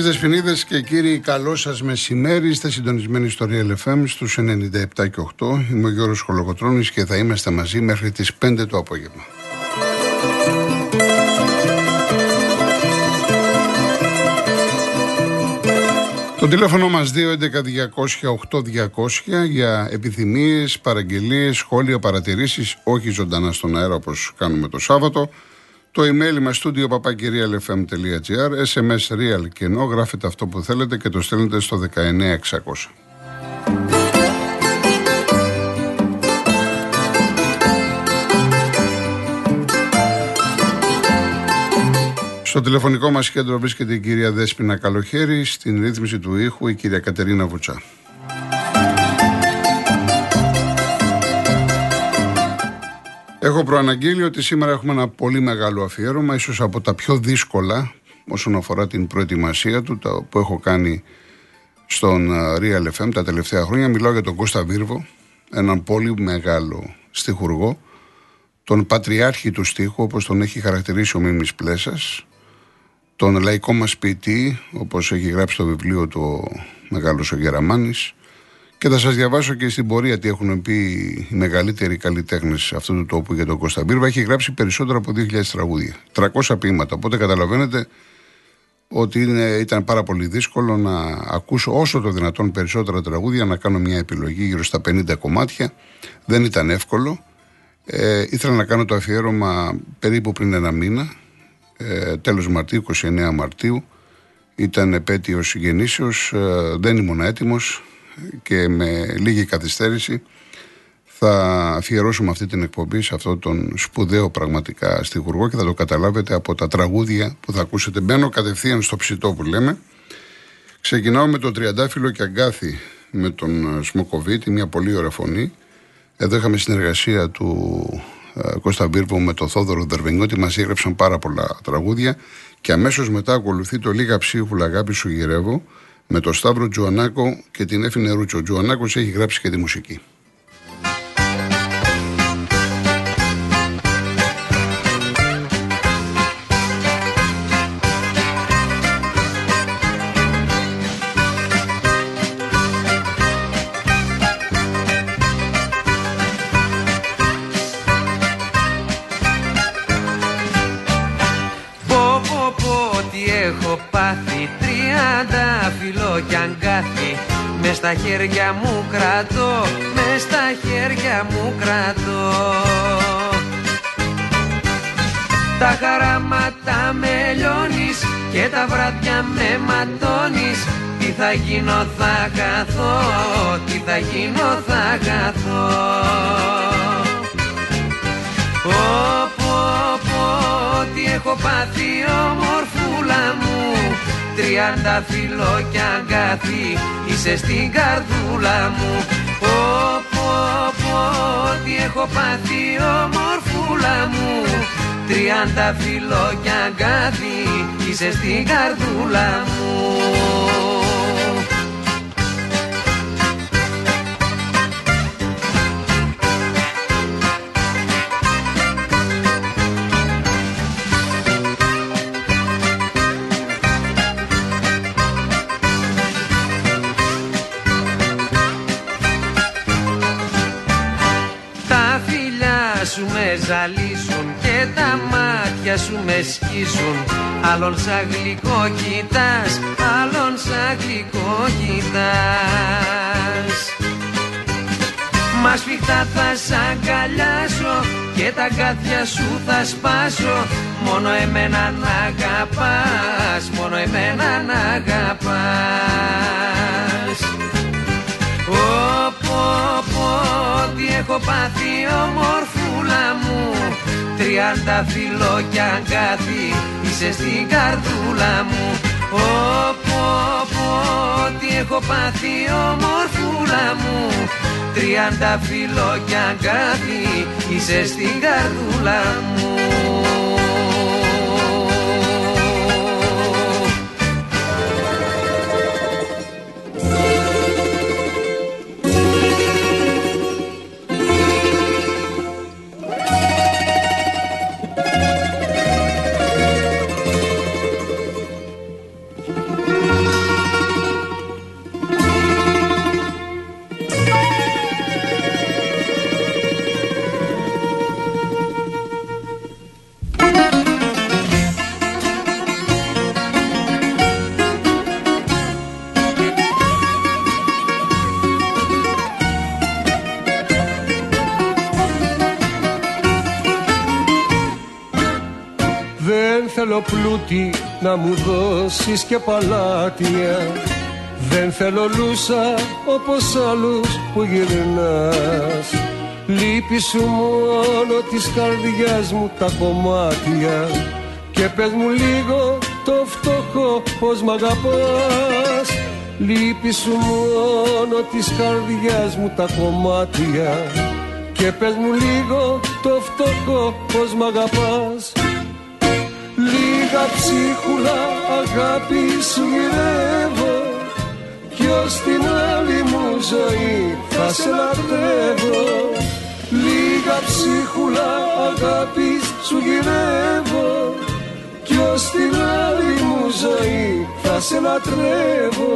Δεσποινίδες και κύριοι, καλό σας μεσημέρι. Είστε συντονισμένοι στο Real FM στους 97 και 8. Είμαι ο Γιώργος Χολοκοτρώνης και θα είμαστε μαζί μέχρι τις 5 το απόγευμα. Το τηλέφωνο μας 211-200-8200 για επιθυμίες, παραγγελίες, σχόλια, παρατηρήσεις, όχι ζωντανά στον αέρα όπως κάνουμε το Σάββατο. Το email μας studio@realfm.gr, SMS real και ενώ γράφετε αυτό που θέλετε και το στέλνετε στο 19600. Στο τηλεφωνικό μας κέντρο βρίσκεται η κυρία Δέσποινα Καλοχέρη, στην ρύθμιση του ήχου η κυρία Κατερίνα Βουτσά. Έχω προαναγγείλει ότι σήμερα έχουμε ένα πολύ μεγάλο αφιέρωμα, ίσως από τα πιο δύσκολα όσον αφορά την προετοιμασία του, που έχω κάνει στον Real FM τα τελευταία χρόνια. Μιλάω για τον Κώστα Βίρβο, έναν πολύ μεγάλο στιχουργό, τον πατριάρχη του στίχου, όπως τον έχει χαρακτηρίσει ο Μίμης Πλέσας, τον λαϊκό μας ποιητή, όπως έχει γράψει το βιβλίο του ο μεγάλος ο Γεραμάνης. Και θα σας διαβάσω και στην πορεία τι έχουν πει οι μεγαλύτεροι καλλιτέχνες αυτού του τόπου για τον Κώστα Βίρβο. Έχει γράψει περισσότερα από 2.000 τραγούδια, 300 ποίηματα. Οπότε καταλαβαίνετε ότι ήταν πάρα πολύ δύσκολο να ακούσω όσο το δυνατόν περισσότερα τραγούδια, να κάνω μια επιλογή γύρω στα 50 κομμάτια. Δεν ήταν εύκολο. Ήθελα να κάνω το αφιέρωμα περίπου πριν ένα μήνα, τέλος Μαρτίου, 29 Μαρτίου. Ήταν επέτειος γεννήσεως, δεν ήμουν έτοιμος και με λίγη καθυστέρηση θα αφιερώσουμε αυτή την εκπομπή σε αυτόν τον σπουδαίο πραγματικά στιχουργό και θα το καταλάβετε από τα τραγούδια που θα ακούσετε. Μπαίνω κατευθείαν στο ψητό που λέμε. Ξεκινάω με το Τριαντάφυλλο και Αγκάθι με τον Σμοκοβίτη, μια πολύ ωραία φωνή. Εδώ είχαμε συνεργασία του Κώστα Βίρβου με τον Θόδωρο Δερβενιώτη, μας έγραψαν πάρα πολλά τραγούδια και αμέσως μετά ακολουθεί το Λίγα ψίχουλα αγάπη σου γυρεύω με τον Σταύρο Τζουανάκο και την Έφη Νερούτσο. Ο Τζουανάκος έχει γράψει και τη μουσική. Μες στα χέρια μου κρατώ, μες στα χέρια μου κρατώ. Τα χαράματα με λιώνεις και τα βράδια με ματώνεις. Τι θα γίνω θα χαθώ, τι θα γίνω θα χαθώ. Τι έχω πάθει ομορφούλα μου, 30 φύλλο κι αγκάθι είσαι στην καρδούλα μου. Τι έχω πάθει ομορφούλα μου, 30 φύλλο κι αγκάθι είσαι στην καρδούλα μου. Σου με ζαλίζουν και τα μάτια σου με σκίζουν. Άλλον σαν γλυκό κοιτάς, άλλον σαν γλυκό κοιτάς. Μα σφιχτά θα σ' αγκαλιάσω και τα κάθια σου θα σπάσω. Μόνο εμένα να αγαπάς, μόνο εμένα να αγαπάς. Τι έχω πάθει ομορφούλα μου, 30 φύλλο κι αγκάθι είσαι στην καρδούλα μου. Τι έχω πάθει ομορφούλα μου, 30 φύλλο κι αγκάθι είσαι στην καρδούλα μου. θέλω πλούτη να μου δώσεις και παλάτια. Δεν θέλω λούσα όπως άλλους που γυρνάς. Λύπη σου μόνο της καρδιάς μου τα κομμάτια. Και πες μου λίγο το φτωχό πως μ' αγαπάς. Λύπη σου μόνο της καρδιάς μου τα κομμάτια. Και πες μου λίγο το φτωχό πως μ' αγαπάς. Λίγα ψίχουλα αγάπη σου γυρεύω, κι ως την άλλη μου ζωή θα σε λατρεύω. Λίγα ψίχουλα αγάπη σου γυρεύω, κι ως την άλλη μου ζωή θα σε λατρεύω.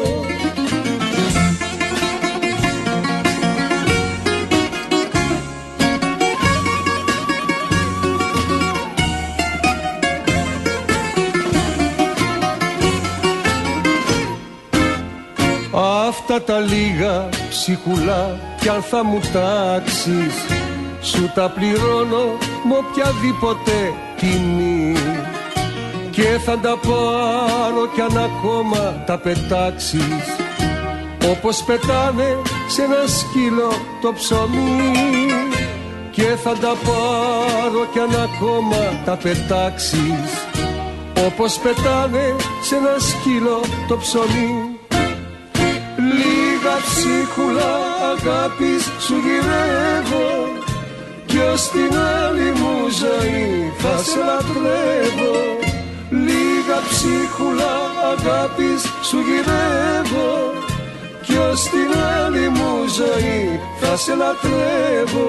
Αυτά τα λίγα ψυχουλά κι αν θα μου τάξεις, σου τα πληρώνω με οποιαδήποτε τιμή. Και θα τα πάρω κι αν ακόμα τα πετάξεις, όπως πετάνε σε ένα σκύλο το ψωμί. Και θα τα πάρω κι αν ακόμα τα πετάξεις, όπως πετάνε σε ένα σκύλο το ψωμί. Λίγα ψίχουλα αγάπης σου γυρεύω, κι ως την άλλη μου ζωή θα σε λατρεύω. Λίγα ψίχουλα αγάπης σου γυρεύω, κι ως την άλλη μου ζωή θα σε λατρεύω.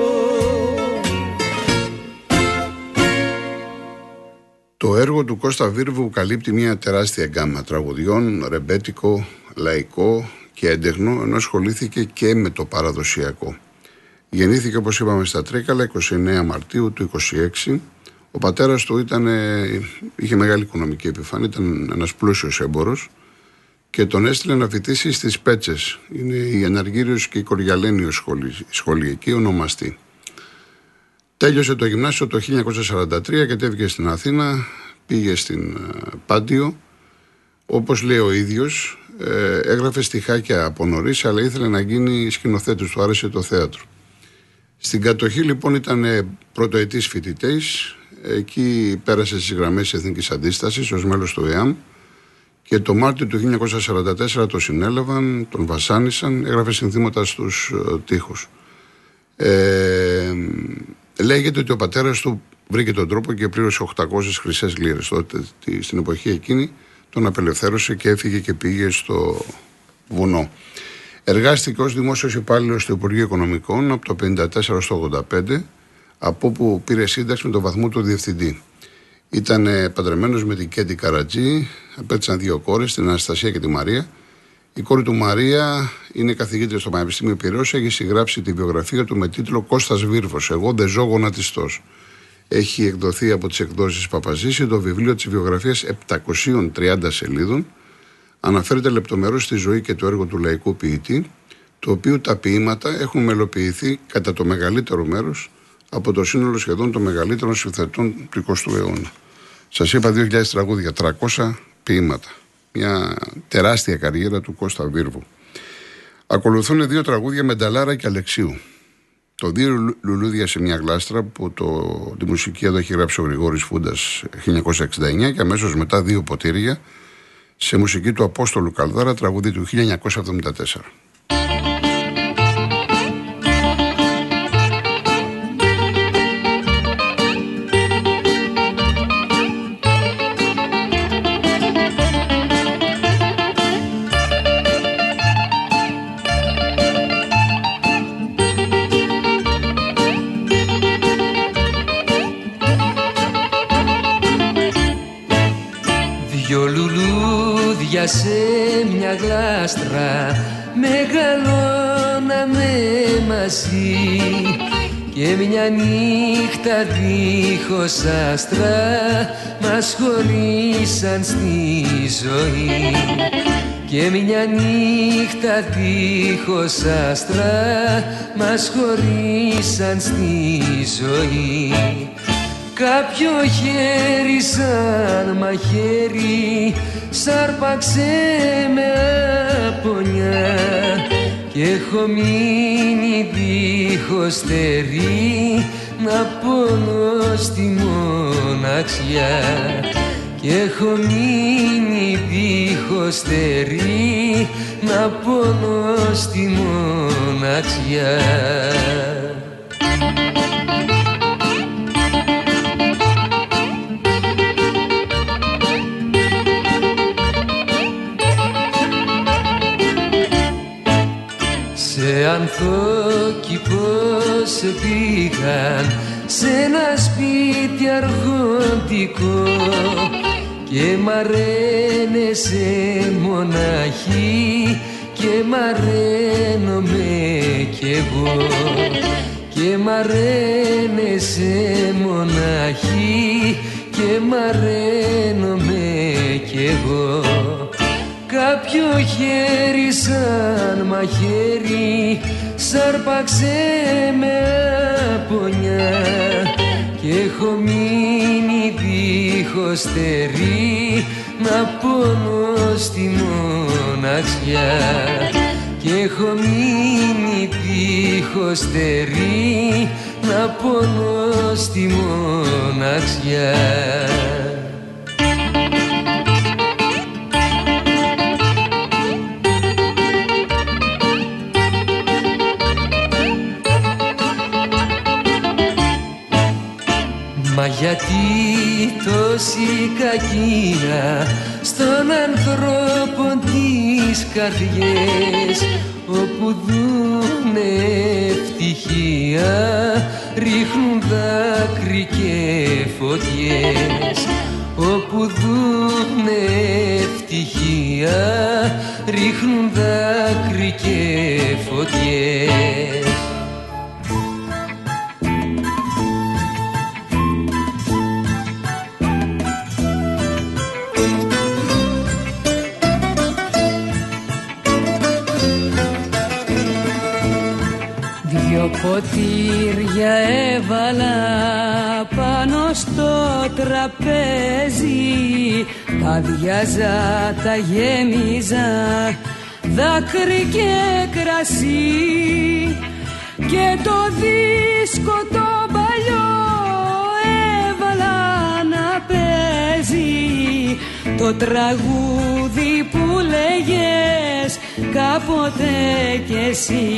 Το έργο του Κώστα Βίρβου καλύπτει μια τεράστια γκάμα τραγουδιών, ρεμπέτικο, λαϊκό και έντεχνο, ενώ ασχολήθηκε και με το παραδοσιακό. Γεννήθηκε, όπως είπαμε, στα Τρίκαλα 29 Μαρτίου του 1926. Ο πατέρας του είχε μεγάλη οικονομική επιφάνεια, ήταν ένας πλούσιος έμπορος και τον έστειλε να φοιτήσει στις Πέτσες. Είναι η Αναργύριος και η Κοριαλένιος σχολή εκεί ονομαστή. Τέλειωσε το γυμνάσιο το 1943 και κατέβηκε στην Αθήνα, πήγε στην Πάντιο. Όπως λέει ο ίδιος, έγραφε στιχάκια από νωρίς, αλλά ήθελε να γίνει σκηνοθέτης, του άρεσε το θέατρο. Στην κατοχή λοιπόν ήταν πρωτοετής φοιτητής, εκεί πέρασε στις γραμμές της Εθνικής Αντίστασης ως μέλος του ΕΑΜ και το Μάρτιο του 1944 το συνέλαβαν, τον βασάνισαν, έγραφε συνθήματα στους τοίχους. Λέγεται ότι ο πατέρας του βρήκε τον τρόπο και πλήρωσε 800 χρυσές λίρες. Τότε, στην εποχή εκείνη, τον απελευθέρωσε και έφυγε και πήγε στο βουνό. Εργάστηκε ως δημόσιος υπάλληλος στο Υπουργείο Οικονομικών από το 1954 στο 1985, από όπου πήρε σύνταξη με το βαθμό του διευθυντή. Ήταν παντρεμένος με την Κέντι Καρατζή, απέκτησαν 2 κόρες, την Αναστασία και τη Μαρία. Η κόρη του Μαρία είναι καθηγήτρια στο Πανεπιστήμιο Πειραιώς, έχει συγγράψει τη βιογραφία του με τίτλο Κώστας Βίρβος, εγώ δεν ζω γονατιστός. Έχει εκδοθεί από τις εκδόσεις Παπαζήση το βιβλίο της βιογραφίας 730 σελίδων. Αναφέρεται λεπτομερώς στη ζωή και το έργο του λαϊκού ποιητή, το οποίο τα ποίηματα έχουν μελοποιηθεί κατά το μεγαλύτερο μέρος από το σύνολο σχεδόν των μεγαλύτερων συνθετών του 20ου αιώνα. Σας είπα 2.000 τραγούδια, 300 ποίηματα. Μια τεράστια καριέρα του Κώστα Βίρβου. Ακολουθούν 2 τραγούδια με Νταλάρα και Αλεξίου. Το 2 λουλούδια σε μια γλάστρα που τη μουσική εδώ έχει γράψει ο Γρηγόρης Φούντας 1969 και αμέσως μετά 2 ποτήρια σε μουσική του Απόστολου Καλδάρα, τραγούδι του 1974. Σε μια γλάστρα μεγαλώναμε μαζί και μια νύχτα δίχως άστρα μας χωρίσαν στη ζωή. Και μια νύχτα δίχως άστρα μας χωρίσαν στη ζωή. κάποιο χέρι σαν μαχαίρι σάρπαξε με απονιά κι έχω μείνει δίχως στερή να πονώ στη μοναξιά κι έχω μείνει δίχως στερή να πονώ στη μοναξιά. Σε ανθόκηπο σε πήγαν σε ένα σπίτι αρχοντικό και μ' αρένεσαι μοναχή και μ' αρένομαι κι εγώ και μ' αρένεσαι μοναχή και μ' αρένομαι κι εγώ. Κάποιο χέρι σαν μαχαίρι σάρπαξε με απονιά κι έχω μείνει δίχως στερή να πονώ στη μοναξιά κι έχω μείνει δίχως στερή να πονώ στη μοναξιά. Μα γιατί τόση κακία στον ανθρώπο τις καρδιές όπου δούνε ευτυχία ρίχνουν δάκρυ και φωτιές όπου δούνε ευτυχία ρίχνουν δάκρυ και φωτιές. Δυο ποτήρια έβαλα πάνω στο τραπέζι, τα διάζα, τα γέμιζα, δάκρυ και κρασί και το δίσκο το παλιό έβαλα να παίζει το τραγούδι που λέγες κάποτε κι εσύ.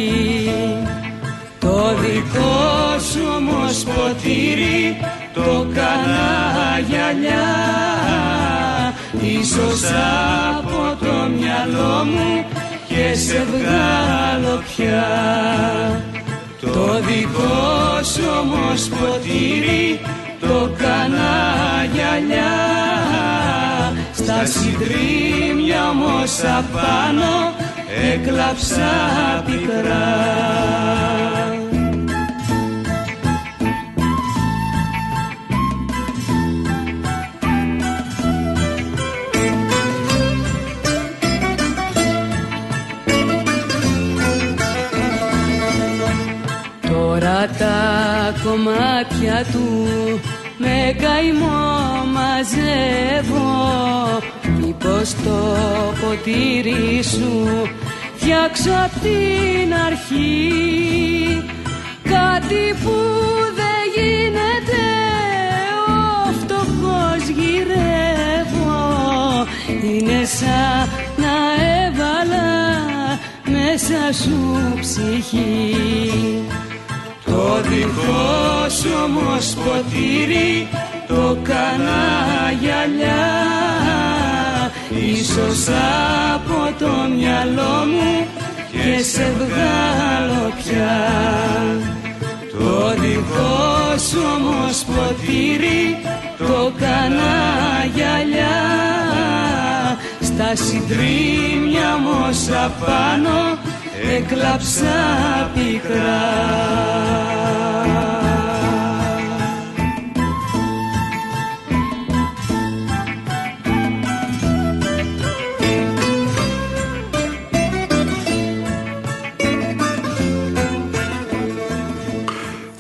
Το δικό σου όμως ποτήρι το κάνα γυαλιά, ίσως από το μυαλό μου και σε βγάλω πια. Το δικό σου όμως ποτήρι το κάνα γυαλιά, στα συντρίμμια όμως απάνω έκλαψα πικρά. Τώρα τα κομμάτια του με καημό μαζεύω, μήπως το ποτήρι σου φτιάξω απ' την αρχή, κάτι που δεν γίνεται, ο φτωχός γυρεύω, είναι σαν να έβαλα μέσα σου ψυχή. Το δικό σου όμως ποτήρι το κάνα γυαλιά, ίσως από το μυαλό μου και σε βγάλω πια. Το δικό σου όμως ποτήρι το κάνα γυαλιά, στα συντρίμμια όμως απάνω έκλαψα πικρά.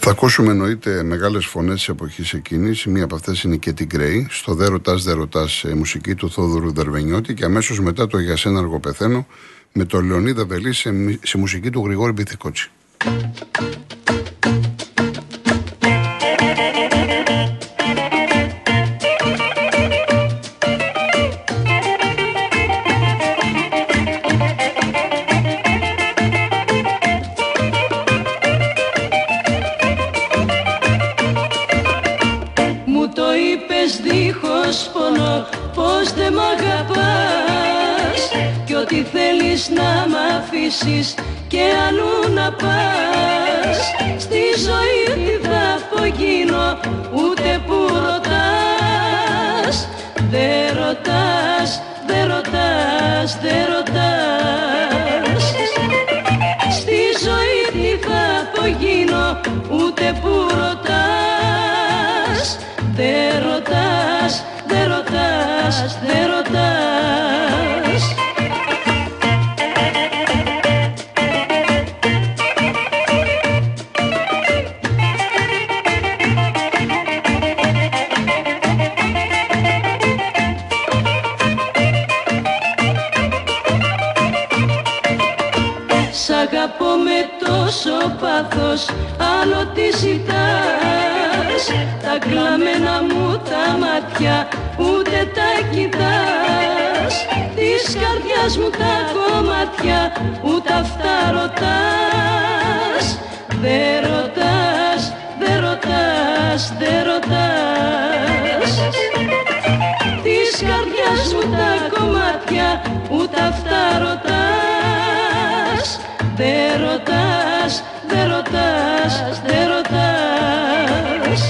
Θα ακούσουμε εννοείται μεγάλες φωνές της εποχής εκείνης. Μία από αυτές είναι και την Γκρέι, στο Δε ρωτάς, μουσική του Θόδωρου Δερβενιώτη, και αμέσως μετά το Για σένα αργό πεθαίνω με τον Λεωνίδα Βελή σε μουσική του Γρηγόρη Μπιθικότσι. Δίχως πόνο πως δεν μ' αγαπάς, κι ό,τι θέλεις να μ' αφήσεις και αλλού να πας. Στη ζωή τι θα απογίνω, ούτε που ρωτάς. Δε ρωτάς, δε ρωτάς, δε ρωτάς. Στη ζωή τι θα απογίνω, ούτε που ρωτάς. Δε ρωτάς, δε ρωτάς, δε ρωτάς. Σ' αγαπώ με τόσο πάθος, άλλο τι ζητάς. Τα κλαμμένα μου τα μάτια ούτε τα κοιτάς. Της καρδιάς μου τα κομμάτια ούτε αυτά ρωτάς. Δε ρωτάς, δε ρωτάς, δε ρωτάς. Της καρδιάς μου τα κομμάτια ούτε αυτά ρωτάς. Δε ρωτάς, δε ρωτάς, δε ρωτάς.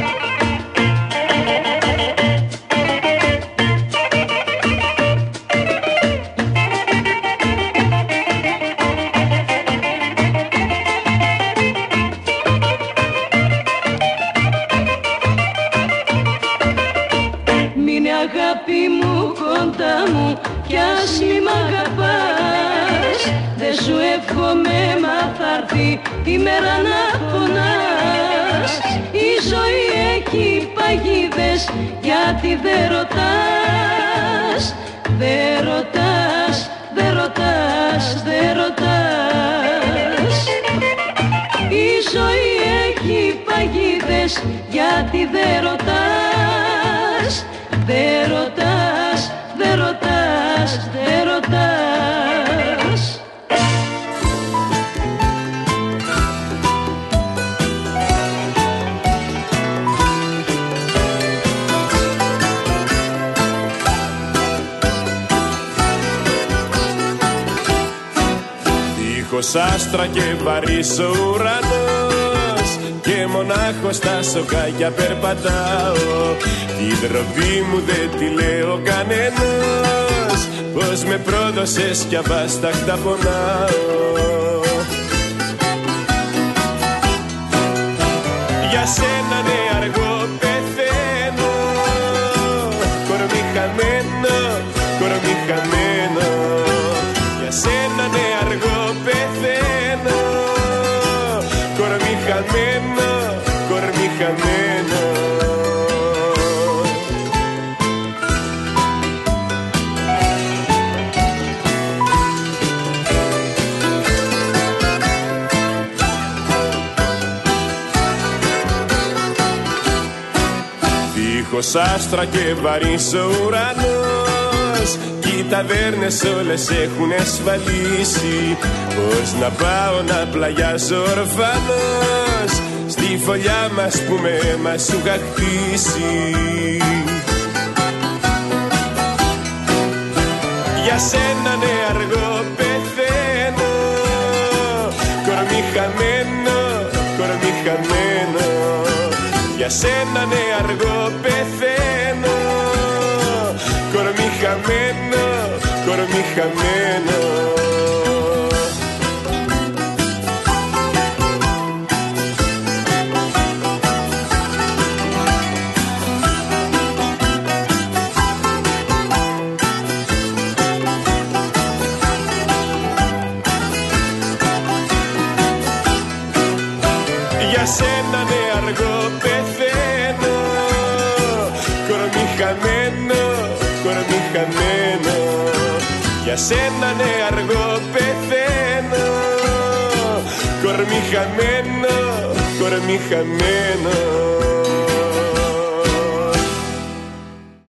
Μείνε αγάπη μου κοντά μου κι ας μη μ' αγαπάς. Δε σου εύχομαι μα θα έρθει η μέρα να πονάς. Η ζωή έχει παγίδες γιατί δεν ρωτάς. Δε ρωτάς, δε ρωτάς, δε ρωτάς. Η ζωή έχει παγίδες γιατί δεν ρωτάς. Δε ρωτάς, δε ρωτάς, δε ρωτάς. Δίχως άστρα και βαρύς ο ουρανός, και μονάχος στα σοκάκια περπατάω. Την τροπή μου δεν τη λέω κανένας, πως με πρόδωσες κι αβάσταχτα πονάω. Για σένα ναι αργό πεθαίνω, κορμί χαμένο, κορμί χαμένο. Για σένα ναι αργό πεθαίνω, κορμί χαμένο, κορμί χαμένο. Δίχως άστρα και βαρύς ο ουρανός, κι οι ταβέρνες όλες έχουν εσφαλίσει. Πώς να πάω να πλαγιάζω ορφανός, στη φωλιά μας που με αίμα σου είχα χτίσει. Για σένα ναι αργό πεθαίνω, κορμί χαμένο, κορμί χαμένο. Για σένα ναι αργό πεθαίνω, κορμί χαμένο, κορμί χαμένο. Για σένα ναι αργό πεθαίνω. Κορμί χαμένο, κορμί χαμένο, για σένα ναι αργό πεθαίνω. Κορμί χαμένο, κορμί χαμένο.